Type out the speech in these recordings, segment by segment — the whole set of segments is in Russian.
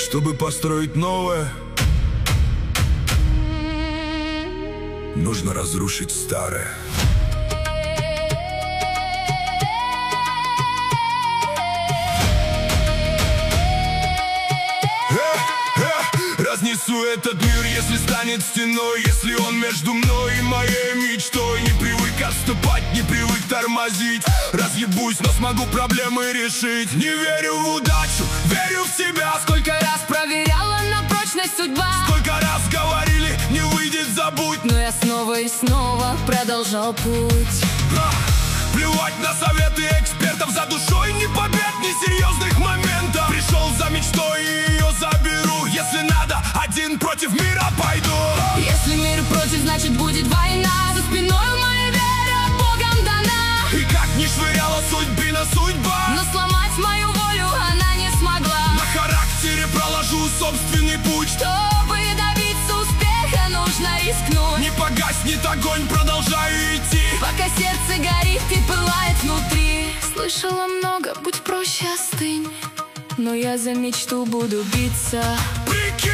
Чтобы построить новое, нужно разрушить старое. Разнесу этот мир, если станет стеной, если он между мной и моей мечтой. Не привык отступать, не привык тормозить. Разъебусь, но смогу проблемы решить. Не верю в удачу, верю в себя. Сколько раз проверяла на прочность судьба, сколько раз говорили, не выйдет, забудь. но я снова и снова продолжал путь. Плевать на советы экспертов, за душой ни побед, ни серьезных моментов. Пришел за мечтой и ее заберу. Если надо, один против мира пойду. Если мир против, значит будет война. За спиной моя вера Богом дана. И как ни швыряла судьбина судьба, но сломать мою волю она не смогла. на характере проложу собственный путь. Чтобы добиться успеха, нужно рискнуть. Не погаснет огонь, продолжаю идти, пока сердце горит и пылает внутри. Слышала много, будь проще, остынь, но я за мечту буду биться. прикинь.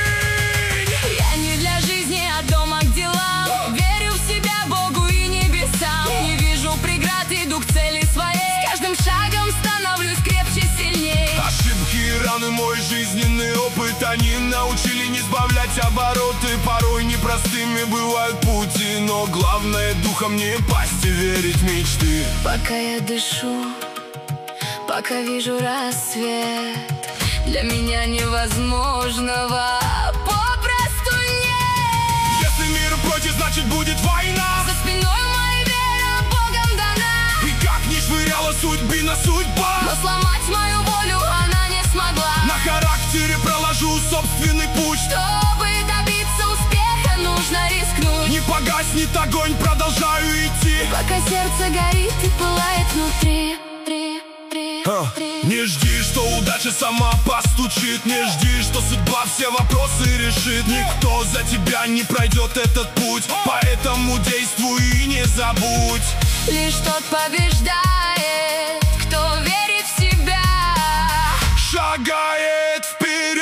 Я не для жизни, а дома к делам. Верю в себя, Богу и небесам. Не вижу преград, иду к цели своей. С каждым шагом становлюсь крепче, сильней. Ошибки и раны, мой жизненный опыт, они научили не сбавлять обороты. Порой непростыми бывают пути, но главное духом не пасть и верить в мечты. Пока я дышу, пока вижу рассвет, для меня невозможного попросту нет. Если мир против, значит будет война. За спиной моя вера Богом дана. И как ни швыряла судьбина судьба, но сломать мою волю она не смогла. на характере проложу собственный путь. Чтобы добиться успеха, нужно рискнуть. Не погаснет огонь, продолжаю идти, пока сердце горит и пылает внутри. Не жди, что удача сама постучит. Не жди, что судьба все вопросы решит. Никто за тебя не пройдет этот путь, поэтому действуй и не забудь. Лишь тот побеждает, кто верит в себя, шагает вперед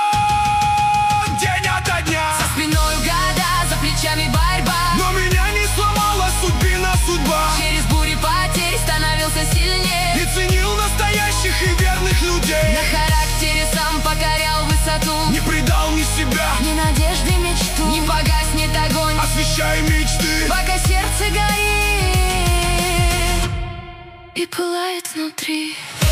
день ото дня. за спиной года, за плечами борьба, но меня не сломала судьбина судьба. через бури потерь становился сильнее И ценил настоящих и верных людей. на характере сам покорял высоту. Не предал ни себя, ни надежды, мечту. Не погаснет огонь, освещай мечты, пока сердце горит и пылает внутри.